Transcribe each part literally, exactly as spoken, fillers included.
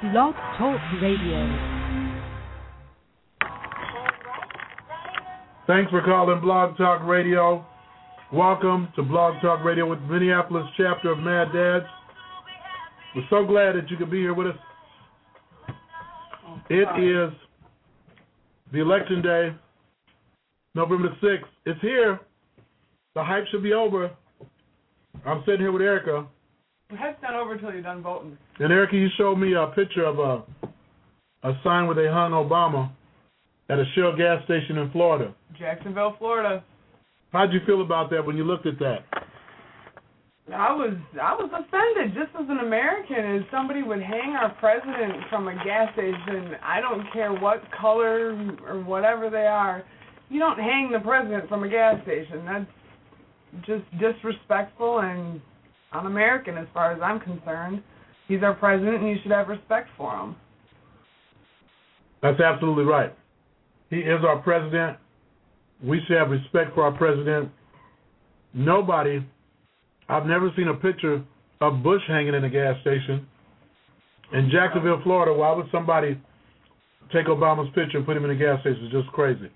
Blog Talk Radio. Thanks for calling Blog Talk Radio. Welcome to Blog Talk Radio with Minneapolis chapter of Mad Dads. We're so glad that you could be here with us. It is the election day, November the sixth. It's here. The hype should be over. I'm sitting here with Erica. The hype's not over until you're done voting. And Erica, you showed me a picture of a a sign where they hung Obama at a Shell gas station in Florida. Jacksonville, Florida. How'd you feel about that when you looked at that? I was I was offended just as an American, as somebody would hang our president from a gas station. I don't care what color or whatever they are. You don't hang the president from a gas station. That's just disrespectful and un-American as far as I'm concerned. He's our president, and you should have respect for him. That's absolutely right. He is our president. We should have respect for our president. Nobody, I've never seen a picture of Bush hanging in a gas station. In Jacksonville, Florida, why would somebody take Obama's picture and put him in a gas station? It's just crazy.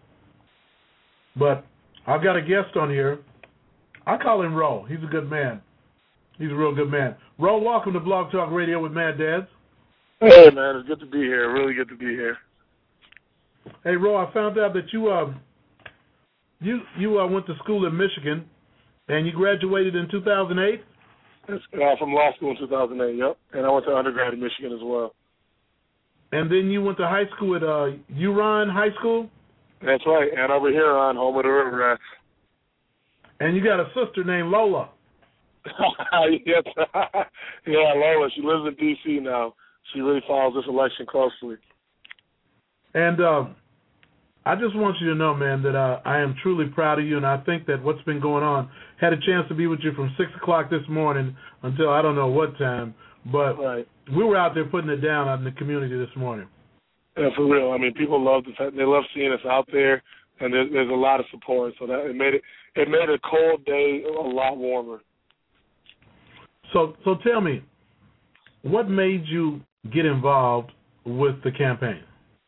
But I've got a guest on here. I call him Ro. He's a good man. He's a real good man. Ro, welcome to Blog Talk Radio with Mad Dads. Hey, man, it's good to be here. Really good to be here. Hey, Ro, I found out that you uh, you you uh, went to school in Michigan, and you graduated in two thousand eight? That's, uh, from law school in two thousand eight, yep. And I went to undergrad in Michigan as well. And then you went to high school at uh, Huron High School? That's right, and over here on home of the River Rats. And you got a sister named Lola. yes. yeah, Lola. She lives in D C now. She really follows this election closely. And uh, I just want you to know, man, that uh, I am truly proud of you, and I think that what's been going on, had a chance to be with you from six o'clock this morning until I don't know what time, but right. we were out there putting it down out in the community this morning. Yeah, for real. I mean, people love the fact, they love seeing us out there, and there's, there's a lot of support, so that it made it it made a cold day a lot warmer. So, so tell me, what made you get involved with the campaign?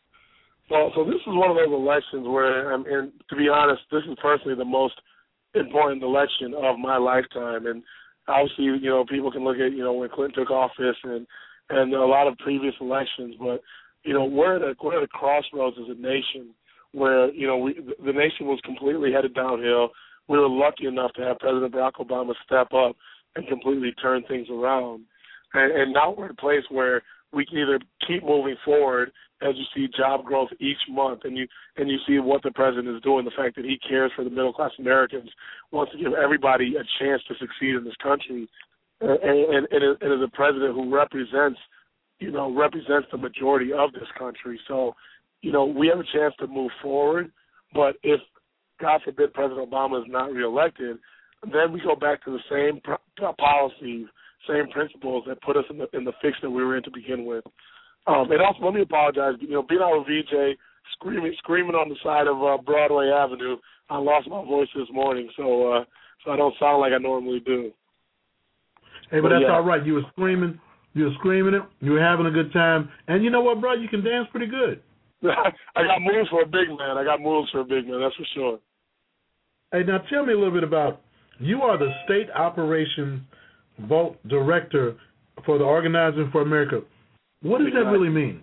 Well, so this is one of those elections where, um, and to be honest, this is personally the most important election of my lifetime. And obviously, you know, people can look at, you know, when Clinton took office and and a lot of previous elections, but you know, we're at a we're at a crossroads as a nation where, you know, we the nation was completely headed downhill. We were lucky enough to have President Barack Obama step up and completely turn things around. And, and now we're at a place where we can either keep moving forward as you see job growth each month, and you and you see what the president is doing, the fact that he cares for the middle-class Americans, wants to give everybody a chance to succeed in this country, and, and, and, and is a president who represents, you know, represents the majority of this country. So, you know, we have a chance to move forward, but if, God forbid, President Obama is not reelected, then we go back to the same pro- policies, same principles that put us in the in the fix that we were in to begin with. Um, and also, let me apologize. You know, being out with V J, screaming screaming on the side of uh, Broadway Avenue, I lost my voice this morning, so uh, so I don't sound like I normally do. Hey, but, but that's yeah. all right. You were screaming, you were screaming it. You were having a good time, and you know what, bro? You can dance pretty good. I got moves for a big man. I got moves for a big man. That's for sure. Hey, now tell me a little bit about. You are the state operations vote director for the Organizing for America. What does that really mean?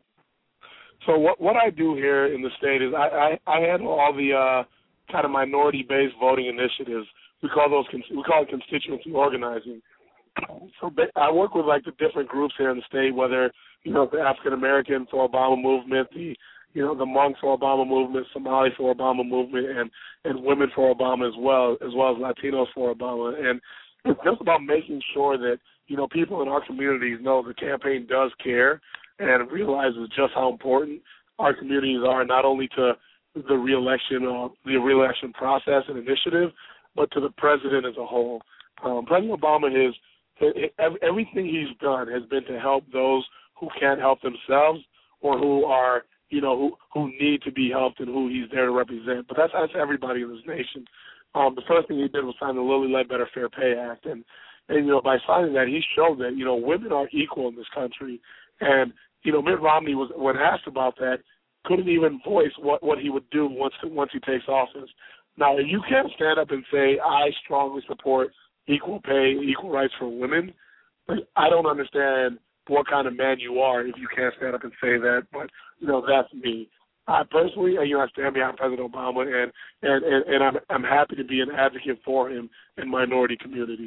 So what what I do here in the state is I, I, I handle all the uh, kind of minority-based voting initiatives. We call those we call it constituency organizing. So I work with like the different groups here in the state, whether you know the African American for Obama movement, the you know the Hmong for Obama movement, Somali for Obama movement, and and women for Obama as well, as well as Latinos for Obama. And it's just about making sure that, you know, people in our communities know the campaign does care and realizes just how important our communities are, not only to the reelection uh, the reelection process and initiative, but to the president as a whole. Um, President Obama has everything he's done has been to help those who can't help themselves or who are, you know, who who need to be helped and who he's there to represent. But that's that's everybody in this nation. Um, the first thing he did was sign the Lilly Ledbetter Fair Pay Act, and and you know by signing that he showed that you know women are equal in this country, and you know, Mitt Romney was, when asked about that, couldn't even voice what, what he would do once once he takes office. Now, if you can't stand up and say, I strongly support equal pay, equal rights for women, I don't understand what kind of man you are if you can't stand up and say that. But, you know, that's me. I personally, you know, I stand behind President Obama, and, and, and, and I'm, I'm happy to be an advocate for him in minority communities.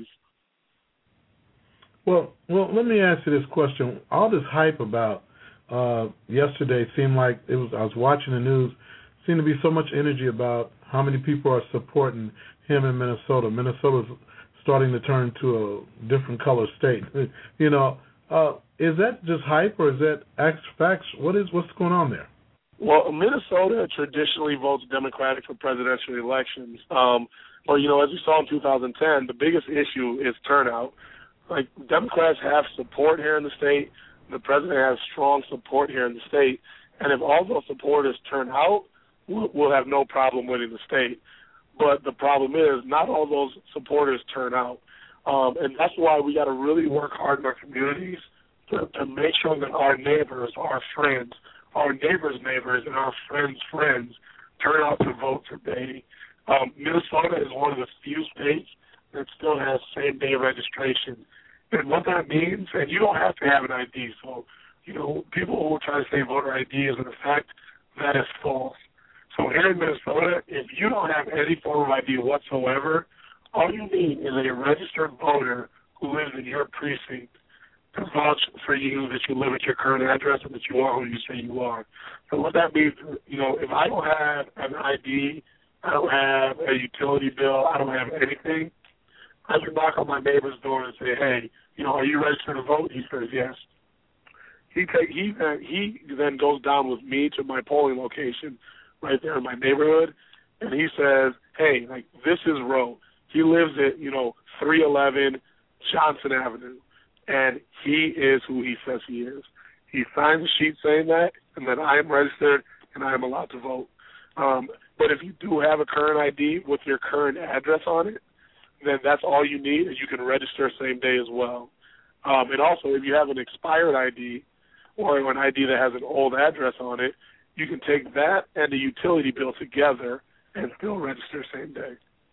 Well, well, let me ask you this question. All this hype about uh, yesterday seemed like it was. I was watching the news. Seemed to be so much energy about how many people are supporting him in Minnesota. Minnesota's starting to turn to a different color state. You know, uh, is that just hype or is that facts? What is what's going on there? Well, Minnesota traditionally votes Democratic for presidential elections. Um, but, you know, as we saw in two thousand ten, the biggest issue is turnout. Like, Democrats have support here in the state. The president has strong support here in the state. And if all those supporters turn out, we'll, we'll have no problem winning the state. But the problem is not all those supporters turn out. Um, and that's why we got to really work hard in our communities to, to make sure that our neighbors, our friends, our neighbors' neighbors, and our friends' friends turn out to vote for Beatty. Um, Minnesota is one of the few states that still has same-day registration. And what that means, and you don't have to have an I D, so, you know, people who try to say voter I D is in effect, that is false. So here in Minnesota, if you don't have any form of I D whatsoever, all you need is a registered voter who lives in your precinct to vouch for you that you live at your current address and that you are who you say you are. So what that means, you know, if I don't have an I D, I don't have a utility bill, I don't have anything, I can knock on my neighbor's door and say, hey, you know, are you registered to vote? He says yes. He take, he then, he then goes down with me to my polling location right there in my neighborhood, and he says, hey, like, this is Roe. He lives at, you know, three eleven Johnson Avenue, and he is who he says he is. He signs a sheet saying that, and that I am registered and I am allowed to vote. Um, but if you do have a current I D with your current address on it, then that's all you need, and you can register same day as well. Um, and also, if you have an expired I D or an I D that has an old address on it, you can take that and a utility bill together and still register same day.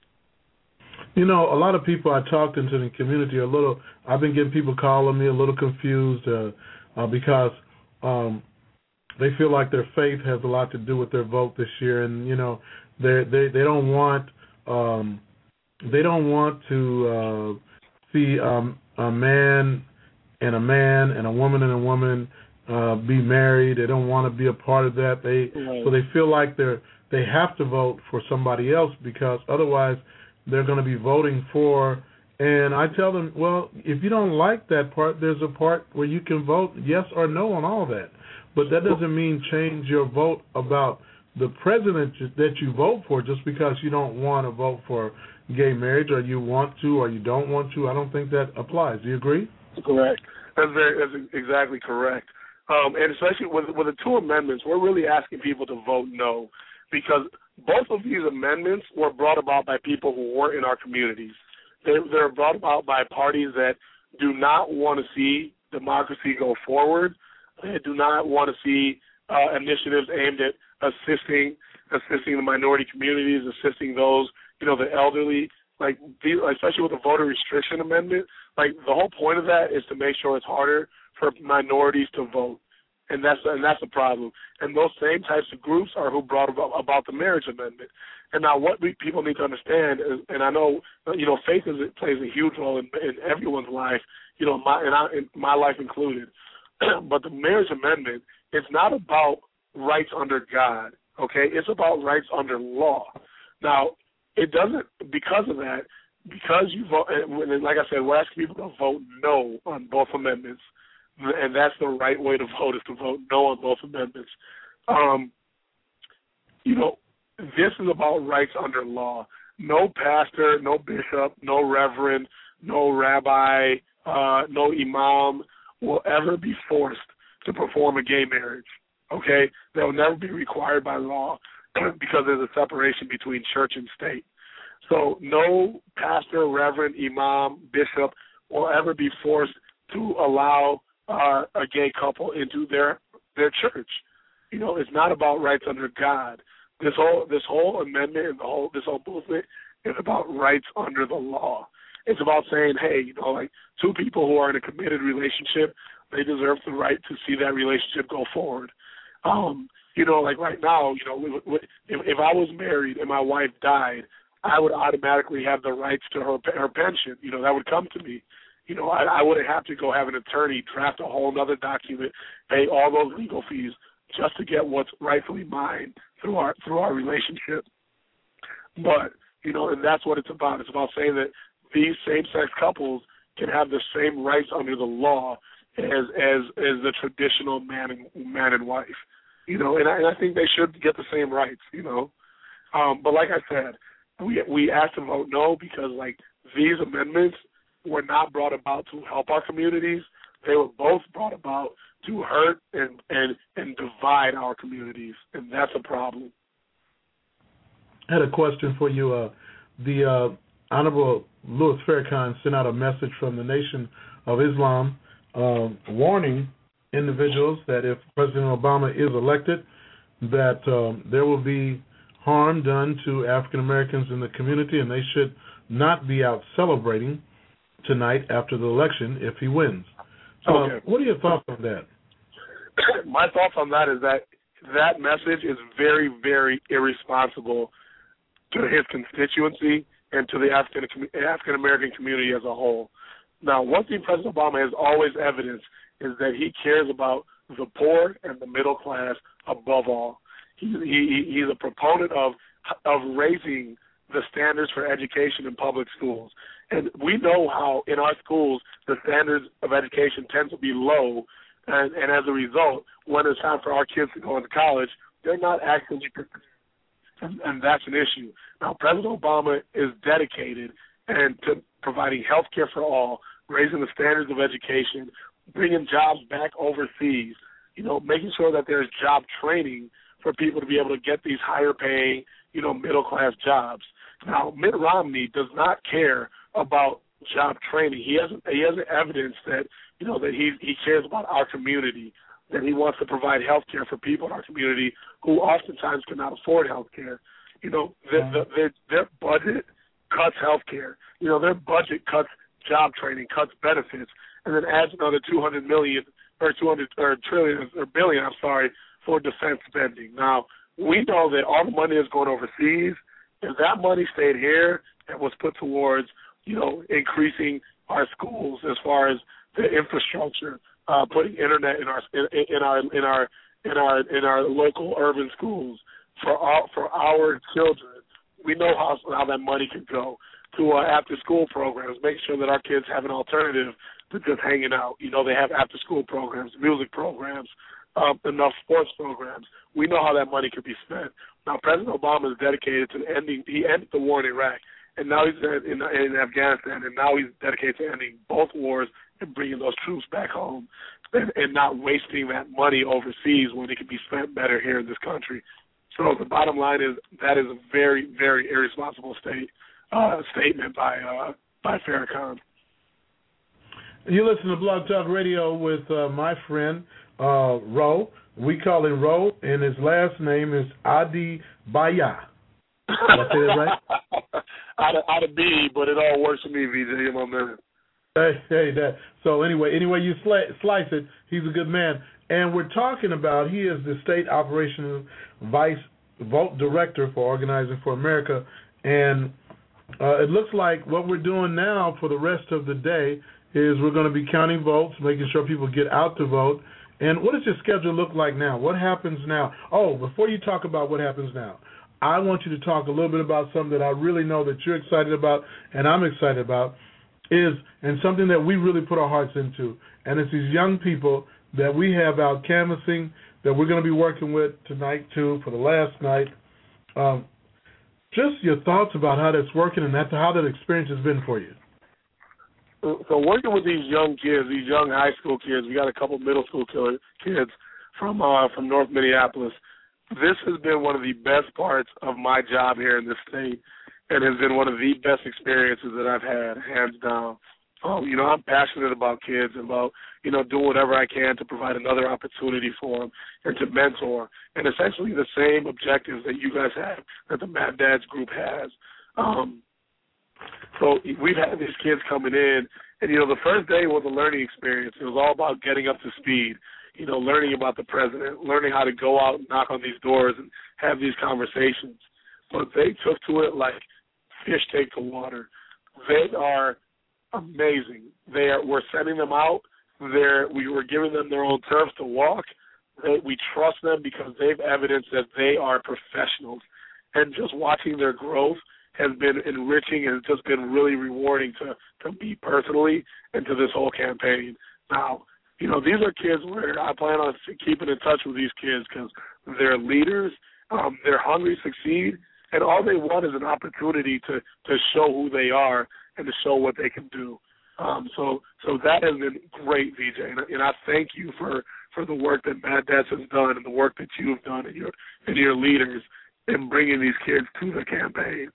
You know, a lot of people I talked into the community are a little, I've been getting people calling me a little confused uh, uh, because um, they feel like their faith has a lot to do with their vote this year, and, you know, they they they don't want um, they don't want to uh, see um, a man and a man and a woman and a woman uh, be married. They don't want to be a part of that. They right. So they feel like they're they have to vote for somebody else because otherwise they're going to be voting for. And I tell them, well, if you don't like that part, there's a part where you can vote yes or no on all that. But that doesn't mean change your vote about the president that you vote for just because you don't want to vote for gay marriage or you want to or you don't want to. I don't think that applies. Do you agree? Correct. That's very, that's exactly correct. Um, and especially with, with the two amendments, we're really asking people to vote no because both of these amendments were brought about by people who weren't in our communities. They're, they're brought about by parties that do not want to see democracy go forward. They do not want to see uh, initiatives aimed at assisting assisting the minority communities, assisting those, you know, the elderly, like especially with the voter restriction amendment. Like the whole point of that is to make sure it's harder for minorities to vote, and that's and that's a problem. And those same types of groups are who brought about, about the marriage amendment. And now what we, people need to understand is, and I know, you know, faith is, plays a huge role in, in everyone's life, you know, my and I, in my life included. But the marriage amendment, it's not about rights under God, okay? It's about rights under law. Now, it doesn't, because of that, because you vote, and like I said, we're asking people to vote no on both amendments, and that's the right way to vote is to vote no on both amendments. Um, you know, this is about rights under law. No pastor, no bishop, no reverend, no rabbi, uh, no imam will ever be forced to perform a gay marriage, okay? That will never be required by law because there's a separation between church and state. So no pastor, reverend, imam, bishop will ever be forced to allow uh, a gay couple into their their church. You know, it's not about rights under God. This whole this whole amendment and the whole this whole movement is about rights under the law. It's about saying, hey, you know, like two people who are in a committed relationship, they deserve the right to see that relationship go forward. Um, you know, like right now, you know, if, if I was married and my wife died, I would automatically have the rights to her her pension. You know, that would come to me. You know, I, I wouldn't have to go have an attorney draft a whole other document, pay all those legal fees just to get what's rightfully mine through our through our relationship. But, you know, and that's what it's about. It's about saying that these same-sex couples can have the same rights under the law as as as the traditional man and man and wife. You know, and I, and I think they should get the same rights. You know, um, but like I said, we we asked to vote no because like these amendments were not brought about to help our communities. They were both brought about to hurt and and and divide our communities, and that's a problem. I had a question for you. Uh, the uh, Honorable Louis Farrakhan sent out a message from the Nation of Islam um, warning individuals that if President Obama is elected, that um, there will be harm done to African Americans in the community, and they should not be out celebrating tonight after the election if he wins. So, okay. uh, what are your thoughts on that? My thoughts on that is that that message is very, very irresponsible to his constituency and to the African African American community as a whole. Now, one thing President Obama has always evidenced is that he cares about the poor and the middle class above all. He, he he's a proponent of of raising the standards for education in public schools. And we know how in our schools the standards of education tend to be low, and, and as a result, when it's time for our kids to go into college, they're not actively prepared. And, and that's an issue. Now, President Obama is dedicated and to providing health care for all, raising the standards of education, bringing jobs back overseas, you know, making sure that there's job training for people to be able to get these higher paying, you know, middle-class jobs. Now, Mitt Romney does not care about job training. He hasn't he hasn't evidence that, you know, that he he cares about our community, that he wants to provide health care for people in our community who oftentimes cannot afford health care. You know, the, the, their, their budget cuts health care. You know, their budget cuts job training, cuts benefits, and then adds another two hundred million or two hundred or trillion or billion, I'm sorry, for defense spending. Now, we know that all the money is going overseas. If that money stayed here and was put towards, you know, increasing our schools as far as the infrastructure, uh, putting internet in our in, in our in our in our in our local urban schools for our for our children, we know how how that money could go to uh, after school programs. Make sure that our kids have an alternative to just hanging out. You know, they have after school programs, music programs, um, enough sports programs. We know how that money could be spent. Now, President Obama is dedicated to ending. He ended the war in Iraq, and now he's in, in Afghanistan, and now he's dedicated to ending both wars and bringing those troops back home, and, and not wasting that money overseas when it could be spent better here in this country. So the bottom line is that is a very, very irresponsible state uh, statement by uh, by Farrakhan. You listen to Blog Talk Radio with uh, my friend uh, Ro. We call him Ro, and his last name is Adi Baya. Did I say that right? I'd, I'd be, but it all works for me, V J. My man. Hey, hey, that. So anyway, anyway you slice, slice it, he's a good man. And we're talking about, he is the State Operations Vice Vote Director for Organizing for America. And uh, it looks like what we're doing now for the rest of the day is we're going to be counting votes, making sure people get out to vote. And what does your schedule look like now? What happens now? Oh, before you talk about what happens now, I want you to talk a little bit about something that I really know that you're excited about and I'm excited about, is and something that we really put our hearts into. And it's these young people that we have out canvassing that we're going to be working with tonight, too, for the last night. Um, just your thoughts about how that's working and that's how that experience has been for you. So working with these young kids, these young high school kids, we got a couple middle school kids from uh, from North Minneapolis. This has been one of the best parts of my job here in this state, and has been one of the best experiences that I've had, hands down. Um, you know, I'm passionate about kids and about, you know, doing whatever I can to provide another opportunity for them and to mentor. And essentially the same objectives that you guys have, that the Mad Dads group has. Um, so we've had these kids coming in, and, you know, the first day was a learning experience. It was all about getting up to speed, you know, learning about the president, learning how to go out and knock on these doors and have these conversations. But they took to it like fish take to water. They are amazing. They are, we're sending them out. They're, we were giving them their own turf to walk. They, we trust them because they've evidenced that they are professionals. And just watching their growth has been enriching and just been really rewarding to, to me personally and to this whole campaign. Now, you know, these are kids where I plan on keeping in touch with these kids because they're leaders, um, they're hungry to succeed, and all they want is an opportunity to, to show who they are and to show what they can do. Um, so so that has been great, V J, and, and I thank you for, for the work that Mad Dads has done and the work that you've done and your and your leaders in bringing these kids to the campaign.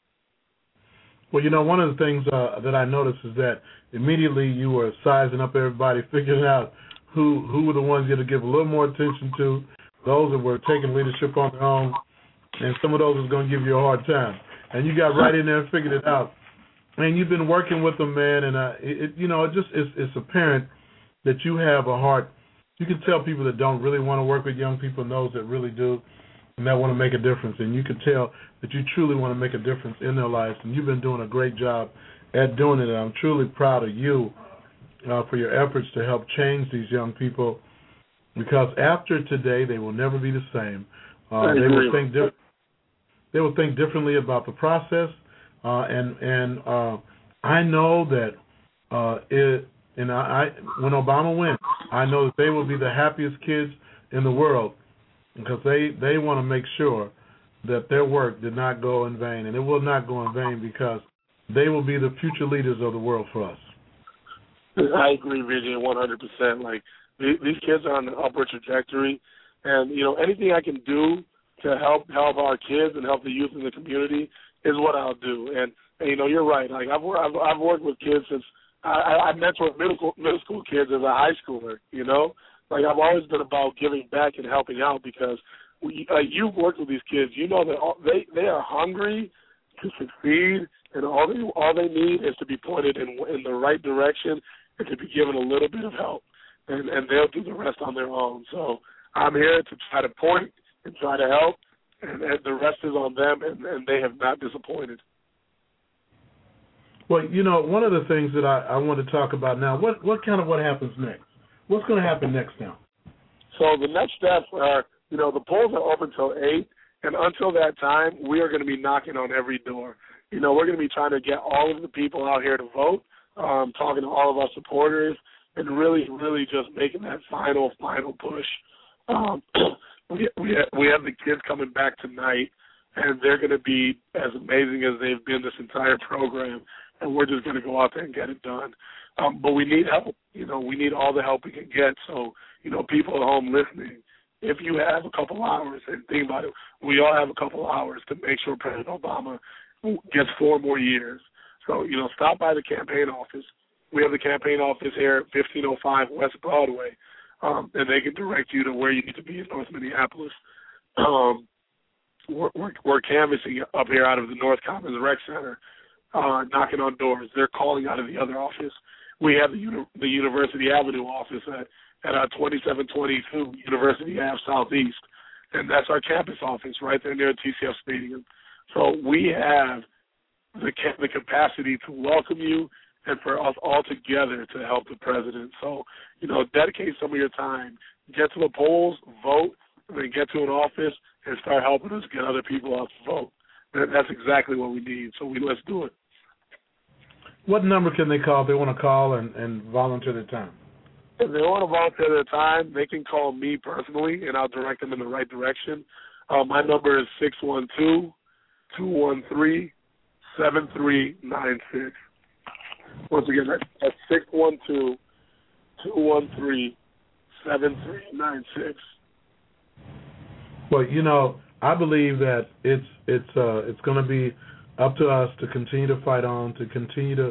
Well, you know, one of the things uh, that I noticed is that immediately you were sizing up everybody, figuring out who who were the ones you had to give a little more attention to, those that were taking leadership on their own, and some of those was going to give you a hard time. And you got right in there and figured it out. And you've been working with them, man, and uh, it, you know, it just it's, it's apparent that you have a heart. You can tell people that don't really want to work with young people and those that really do, and that want to make a difference. And you can tell that you truly want to make a difference in their lives, and you've been doing a great job at doing it. And I'm truly proud of you uh, for your efforts to help change these young people, because after today, they will never be the same. Uh, they will think different. They will think differently about the process. Uh, and and uh, I know that uh, it, and I, I when Obama wins, I know that they will be the happiest kids in the world because they, they want to make sure that their work did not go in vain, and it will not go in vain because they will be the future leaders of the world for us. I agree, Vijay, one hundred percent. Like these kids are on an upward trajectory, and you know anything I can do to help help our kids and help the youth in the community is what I'll do. And, and you know, you're right. Like I've I've, I've worked with kids since I, I mentored middle school, middle school kids as a high schooler. You know, like I've always been about giving back and helping out because we, uh, you've worked with these kids. You know that all, they they are hungry to succeed, and all they all they need is to be pointed in in the right direction and to be given a little bit of help, and and they'll do the rest on their own. So I'm here to try to point and try to help. And, and the rest is on them, and, and they have not disappointed. Well, you know, one of the things that I, I want to talk about now, what what kind of what happens next? What's going to happen next now? So the next steps are, you know, the polls are open until eight, and until that time, we are going to be knocking on every door. You know, we're going to be trying to get all of the people out here to vote, um, talking to all of our supporters, and really, really just making that final, final push. Um We we we have the kids coming back tonight, and they're going to be as amazing as they've been this entire program, and we're just going to go out there and get it done. Um, but we need help. You know, we need all the help we can get. So, you know, people at home listening, if you have a couple hours, and think about it, we all have a couple hours to make sure President Obama gets four more years. So, you know, stop by the campaign office. We have the campaign office here at fifteen oh five West Broadway. Um, and they can direct you to where you need to be in North Minneapolis. Um, we're, we're, we're canvassing up here out of the North Commons Rec Center, uh, knocking on doors. They're calling out of the other office. We have the, uni- the University Avenue office at, at our twenty-seven twenty-two University Ave Southeast, and that's our campus office right there near T C F Stadium. So we have the, ca- the capacity to welcome you and for us all together to help the president. So, you know, dedicate some of your time. Get to the polls, vote, and then get to an office and start helping us get other people out to vote. And that's exactly what we need. So we let's do it. What number can they call if they want to call and, and volunteer their time? If they want to volunteer their time, they can call me personally, and I'll direct them in the right direction. Uh, my number is six one two, two one three, seven three nine six. Once again, that's six one two, two one three, seven three nine six. Well, you know, I believe that it's it's uh, it's going to be up to us to continue to fight on, to continue to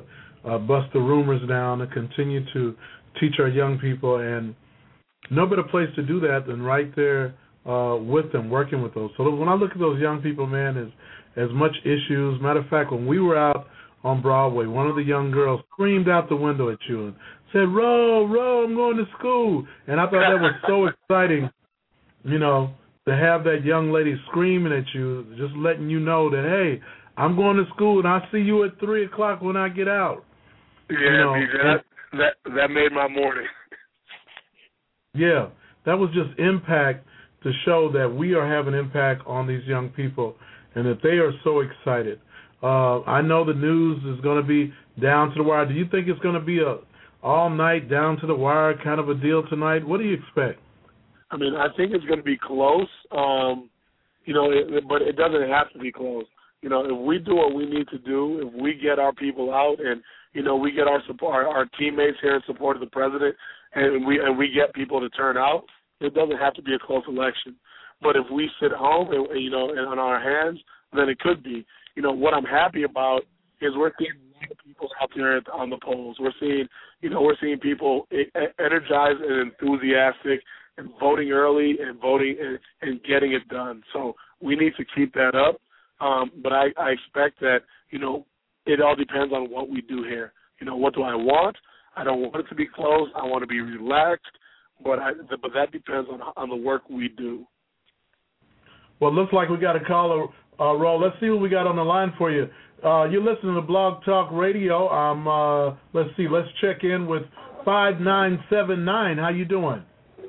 uh, bust the rumors down, to continue to teach our young people. And no better place to do that than right there uh, with them, working with those. So when I look at those young people, man, as as much issues. Matter of fact, when we were out on Broadway, one of the young girls screamed out the window at you and said, "Ro, Ro, I'm going to school." And I thought that was so exciting, you know, to have that young lady screaming at you, just letting you know that, hey, I'm going to school and I'll see you at three o'clock when I get out. Yeah, you know, that, that that made my morning. Yeah, that was just impact to show that we are having impact on these young people and that they are so excited. Uh, I know the news is going to be down to the wire. Do you think it's going to be a all night down to the wire kind of a deal tonight? What do you expect? I mean, I think it's going to be close, um, you know, it, but it doesn't have to be close. You know, if we do what we need to do, if we get our people out and, you know, we get our support, our, our teammates here in support of the president, and we and we get people to turn out, it doesn't have to be a close election. But if we sit home and, you know, and on our hands, then it could be. You know, what I'm happy about is we're seeing people out there on the polls. We're seeing, you know, we're seeing people energized and enthusiastic and voting early and voting and, and getting it done. So we need to keep that up. Um, but I, I expect that, you know, it all depends on what we do here. You know, what do I want? I don't want it to be close. I want to be relaxed. But I, but that depends on on the work we do. Well, it looks like we got a caller, uh, Ro. Let's see what we got on the line for you. Uh, you're listening to Blog Talk Radio. Um, uh, let's see. Let's check in with five nine seven nine. How you doing?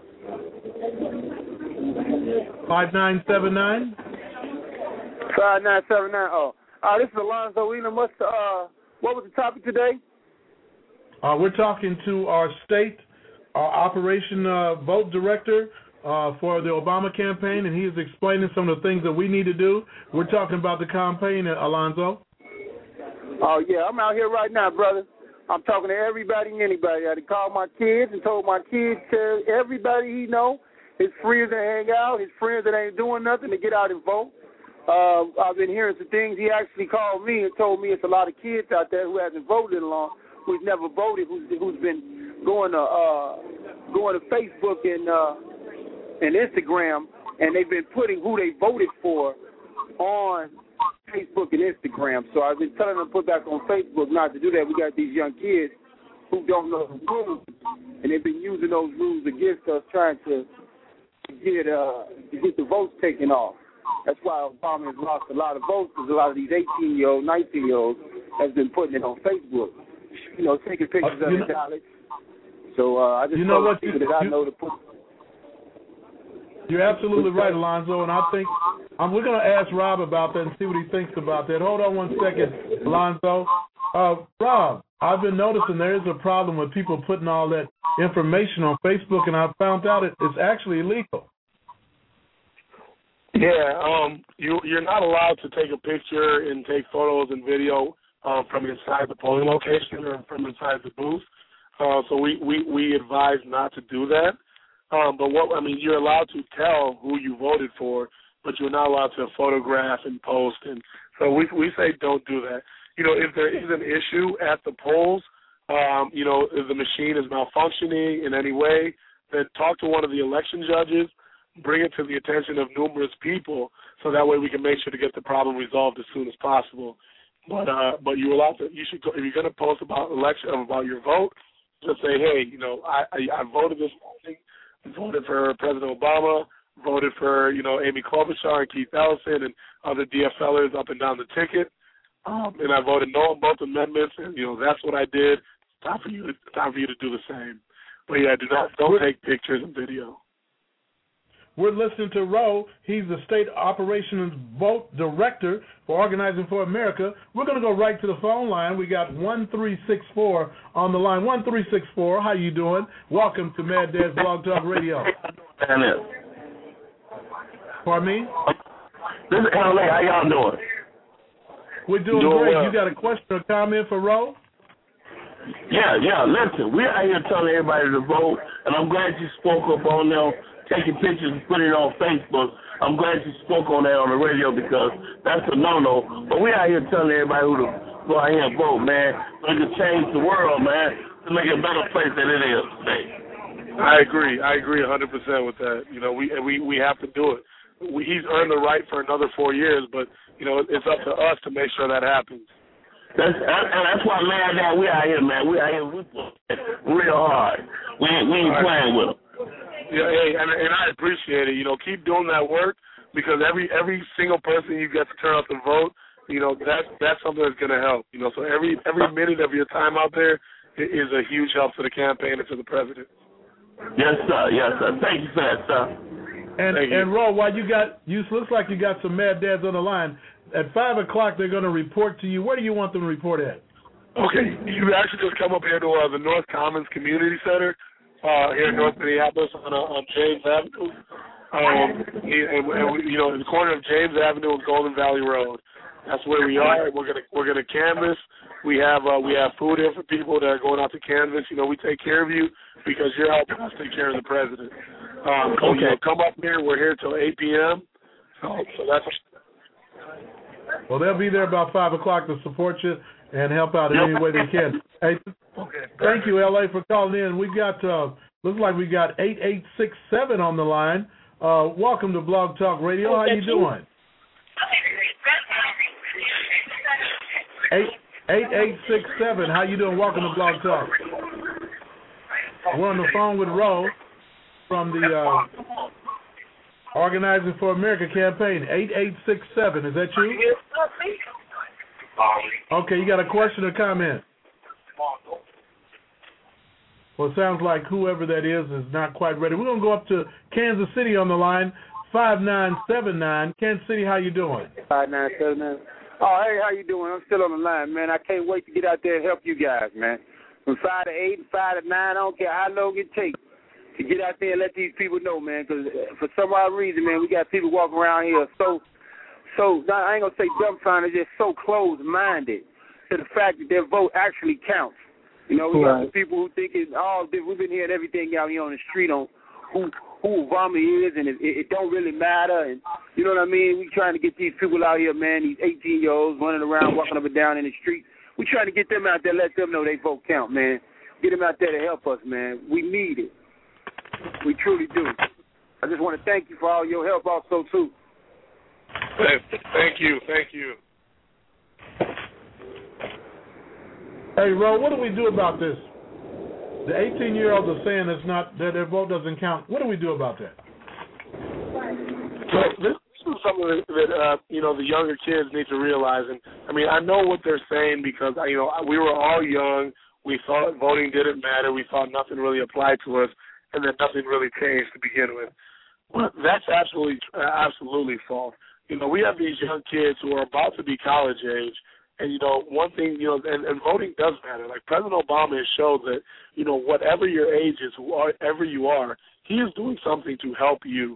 five nine seven nine? five nine seven nine. Oh, uh, this is Alonzo Wheeler. What's the, uh, what was the topic today? Uh, we're talking to our state uh, operation uh, vote director uh, for the Obama campaign, and he is explaining some of the things that we need to do. We're talking about the campaign, Alonzo. Oh, yeah, I'm out here right now, brother. I'm talking to everybody and anybody. I called my kids and told my kids, tell everybody he know, his friends that hang out, his friends that ain't doing nothing, to get out and vote. Uh, I've been hearing some things. He actually called me and told me it's a lot of kids out there who hasn't voted in long, who's never voted, who's, who's been going to uh, going to Facebook and uh, and Instagram, and they've been putting who they voted for on Facebook and Instagram. So I've been telling them to put back on Facebook not to do that. We got these young kids who don't know the rules, and they've been using those rules against us, trying to get uh, to get the votes taken off. That's why Obama has lost a lot of votes, because a lot of these eighteen-year-olds, nineteen-year-olds has been putting it on Facebook, you know, taking pictures uh, of the ballots. So uh, I just you know told what people you, that I you, know to put. You're absolutely right, Alonzo, and I think um, we're going to ask Rob about that and see what he thinks about that. Hold on one second, Alonzo. Uh, Rob, I've been noticing there is a problem with people putting all that information on Facebook, and I found out it, it's actually illegal. Yeah, um, you, you're not allowed to take a picture and take photos and video uh, from inside the polling location or from inside the booth. Uh, so we, we, we advise not to do that. Um, but what I mean, you're allowed to tell who you voted for, but you're not allowed to photograph and post. And so we we say don't do that. You know, if there is an issue at the polls, um, you know, if the machine is malfunctioning in any way, then talk to one of the election judges. Bring it to the attention of numerous people, so that way we can make sure to get the problem resolved as soon as possible. But uh, but you're allowed to. You should go, if you're going to post about election about your vote, just say, hey, you know, I I, I voted this morning. Voted for President Obama, voted for, you know, Amy Klobuchar and Keith Ellison and other D F Lers up and down the ticket. Um, and I voted no on both amendments, and, you know, that's what I did. It's time for you to, time for you to do the same. But, yeah, do not, don't take pictures and video. We're listening to Ro. He's the State Operations Vote Director for Organizing for America. We're going to go right to the phone line. We got one three six four on the line. one three six four, how you doing? Welcome to Mad Dad's Blog Talk Radio. Pardon me? This is L A. How y'all doing? We're doing, doing great. Well. You got a question or comment for Ro? Yeah, yeah. Listen, we're out here telling everybody to vote, and I'm glad you spoke up on them, taking pictures and putting it on Facebook. I'm glad you spoke on that on the radio, because that's a no-no. But we're out here telling everybody who to go out here and vote, man. We can change the world, man, to make it a better place than it is today. I agree. I agree one hundred percent with that. You know, we we we have to do it. We, he's earned the right for another four years, but you know, it's up to us to make sure that happens. That's and that's why, man, that we out here, man. We out here, we real hard. We ain't, we ain't playing with them. Yeah, hey, and, and I appreciate it. You know, keep doing that work because every every single person you get to turn out to vote, you know, that's that's something that's going to help. You know, so every every minute of your time out there is a huge help to the campaign and to the president. Yes, sir. Yes, sir. Thank you for that, sir. And Thank you. and Ro, while you got you looks like you got some mad dads on the line. At five o'clock, they're going to report to you. Where do you want them to report at? Okay, you actually just come up here to uh, the North Commons Community Center uh, here in North Minneapolis on, uh, on James Avenue. Um, and, and we, you know, in the corner of James Avenue and Golden Valley Road. That's where we are. We're gonna we're gonna canvass. We have uh, we have food here for people that are going out to canvass. You know, we take care of you because you're helping us take care of the president. Um, so, okay. You know, come up here. We're here till eight p.m. So, so that's. Well, they'll be there about five o'clock to support you and help out in any way they can. Hey, Okay. thank you, L A, for calling in. We got uh, looks like we got eight eight six seven on the line. Uh, welcome to Blog Talk Radio. How you doing? Eight eight eight six seven. How you doing? Welcome to Blog Talk. We're on the phone with Ro from the uh, Organizing for America campaign. Eight eight six seven. Is that you? Okay, you got a question or comment? Well, it sounds like whoever that is is not quite ready. We're gonna go up to Kansas City on the line. Five nine seven nine. Kansas City, how you doing? Five nine seven nine. Oh, hey, how you doing? I'm still on the line, man. I can't wait to get out there and help you guys, man. From five to eight and five to nine, I don't care how long it takes to get out there and let these people know, man. Because for some odd reason, man, we got people walking around here so, so I ain't gonna say dumbfounded, just so closed-minded to the fact that their vote actually counts. You know, we got some people who think it's all different. We've been hearing everything out here on the street on who who Obama is, and it, it don't really matter. And you know what I mean? We trying to get these people out here, man, these eighteen-year-olds running around, walking up and down in the street. We trying to get them out there, let them know they vote count, man. Get them out there to help us, man. We need it. We truly do. I just want to thank you for all your help also, too. Thank you. Thank you. Hey, Ro, what do we do about this? The eighteen-year-olds are saying it's not that their vote doesn't count. What do we do about that? So this is something that, that uh, you know, the younger kids need to realize. And I mean, I know what they're saying because you know we were all young. We thought voting didn't matter. We thought nothing really applied to us, and that nothing really changed to begin with. Well, that's absolutely absolutely false. You know, we have these young kids who are about to be college age. And, you know, one thing, you know, and, and voting does matter. Like President Obama has showed that, you know, whatever your age is, whoever you are, he is doing something to help you.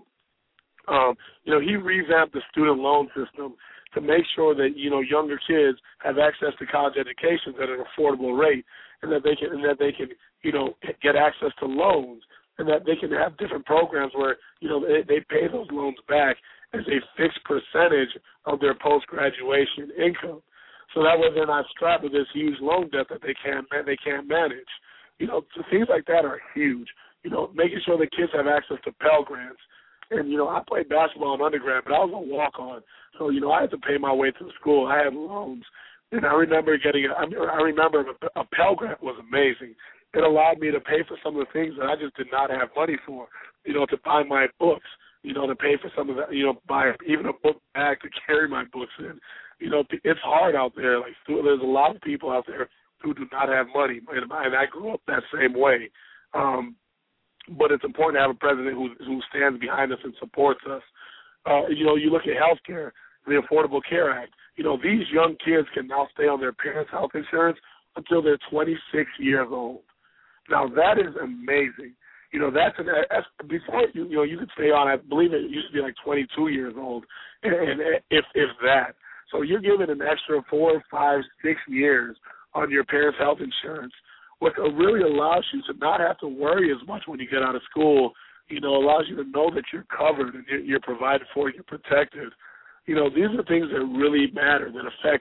Um, you know, he revamped the student loan system to make sure that, you know, younger kids have access to college education at an affordable rate and that they can, and that they can, you know, get access to loans and that they can have different programs where, you know, they, they pay those loans back as a fixed percentage of their post-graduation income. So that way they're not strapped with this huge loan debt that they can't they can't manage. You know, so things like that are huge. You know, making sure the kids have access to Pell Grants. And, you know, I played basketball in undergrad, but I was a walk-on. So, you know, I had to pay my way to school. I had loans. And I remember getting – I remember a Pell Grant was amazing. It allowed me to pay for some of the things that I just did not have money for, you know, to buy my books, you know, to pay for some of the – you know, buy even a book bag to carry my books in. You know, it's hard out there. Like, there's a lot of people out there who do not have money, and I grew up that same way. Um, but it's important to have a president who who stands behind us and supports us. Uh, you know, you look at health care, the Affordable Care Act. You know, these young kids can now stay on their parents' health insurance until they're twenty-six years old. Now, that is amazing. You know, that's, an, that's before, you, you know, you could stay on, I believe it used to be like twenty-two years old, and, and if if that. So you're given an extra four, five, six years on your parents' health insurance, which really allows you to not have to worry as much when you get out of school. You know, allows you to know that you're covered and you're provided for, you're protected. You know, these are things that really matter, that affect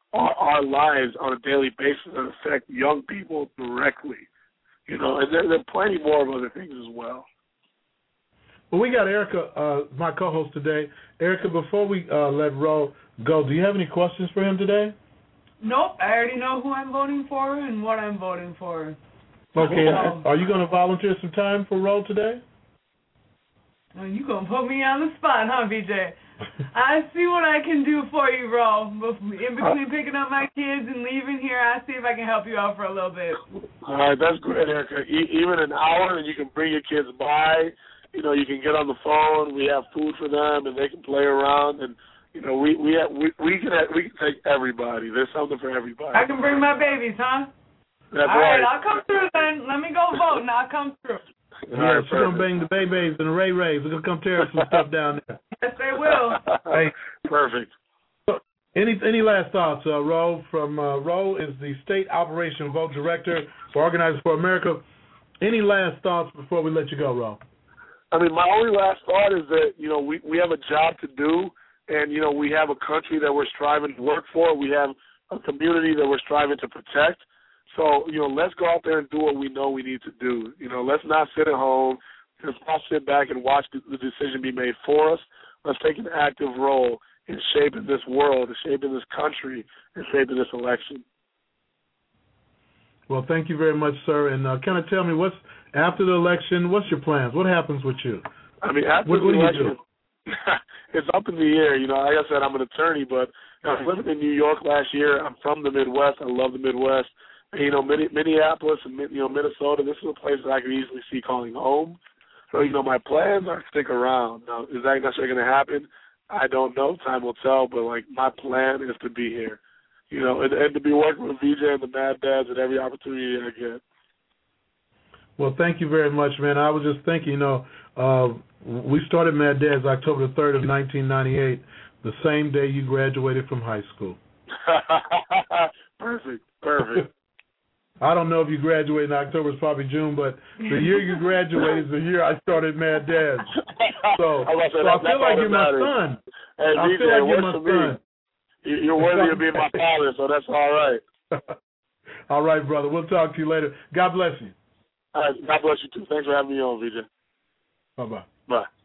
our, our lives on a daily basis that affect young people directly. You know, and there, there are plenty more of other things as well. Well, we got Erica, uh, my co-host today. Erica, before we uh, let Ro go, do you have any questions for him today? Nope, I already know who I'm voting for and what I'm voting for. Okay, Um, are you going to volunteer some time for Ro today? Oh, you going to put me on the spot, huh, B J? I see what I can do for you, Ro. In between picking up my kids and leaving here, I see if I can help you out for a little bit. All right, that's great, Erica. E- even an hour, and you can bring your kids by. You know, you can get on the phone. We have food for them, and they can play around. And you know, we we have, we we can have, we can take everybody. There's something for everybody. I can bring my babies, huh? That's All right. right, I'll come through then. Let me go vote, and I'll come through. Yeah, right, she's going to bang the babies and the Ray Rays. They're going to come tear up some stuff down there. Yes, they will. Hey, perfect. Any any last thoughts, uh, Ro? From uh, Ro is the State Operation Vote Director for Organizers for America. Any last thoughts before we let you go, Ro? I mean, my only last thought is that, you know, we, we have a job to do, and, you know, we have a country that we're striving to work for. We have a community that we're striving to protect. So, you know, let's go out there and do what we know we need to do. You know, let's not sit at home. Let's not sit back and watch the, the decision be made for us. Let's take an active role in shaping this world, in shaping this country, and shaping this election. Well, thank you very much, sir. And uh, kind of tell me, what's after the election, what's your plans? What happens with you? I mean, after what, the what do election, you do? it's up in the air. You know, like I said, I'm an attorney, but you know, I was living in New York last year. I'm from the Midwest. I love the Midwest. And, you know, Minneapolis and, you know, Minnesota, this is a place that I could easily see calling home. So, you know, my plans are to stick around. Now, is that necessarily going to happen? I don't know. Time will tell. But, like, my plan is to be here, you know, and, and to be working with V J and the Mad Dads at every opportunity I get. Well, thank you very much, man. I was just thinking, you know, uh, we started Mad Dads October the third of nineteen ninety-eight, the same day you graduated from high school. Perfect, perfect. I don't know if you graduated in October, it's probably June, but the year you graduated is the year I started Mad Dads. So, I, so I feel like you're my son. Hey, I V J, feel like you're my son. You're worthy of being my father, so that's all right. All right, brother. We'll talk to you later. God bless you. All right, God bless you, too. Thanks for having me on, V J. Bye-bye. Bye.